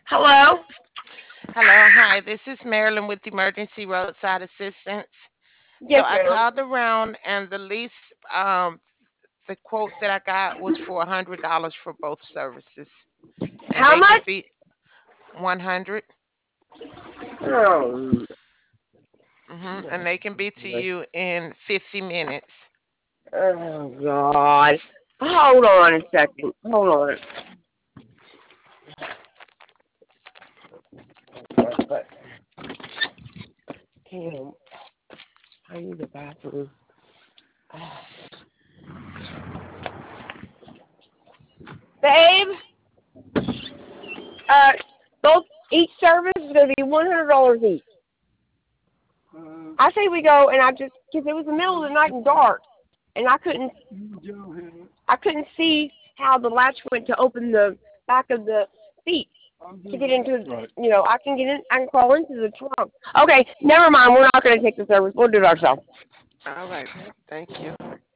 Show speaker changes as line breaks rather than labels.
Hello?
Hello, hi. This is Marilyn with Emergency Roadside Assistance. So
Yes,
I
ma'am.
called around, and the quote that I got was for $100 for both services, and
How
they can
much?
be 100.
Oh,
And they can be to you in 50 minutes.
oh God. Hold on a second. Hold on. But, damn, I need the bathroom. Babe, uh, both each service is gonna be $100 each. I say we go, and because it was the middle of the night and dark, and I couldn't see how the latch went to open the back of the seat to get into. Right. I can get in. I can crawl into the trunk. Okay, never mind. We're not going to take the service. We'll do it ourselves.
All right. Thank you.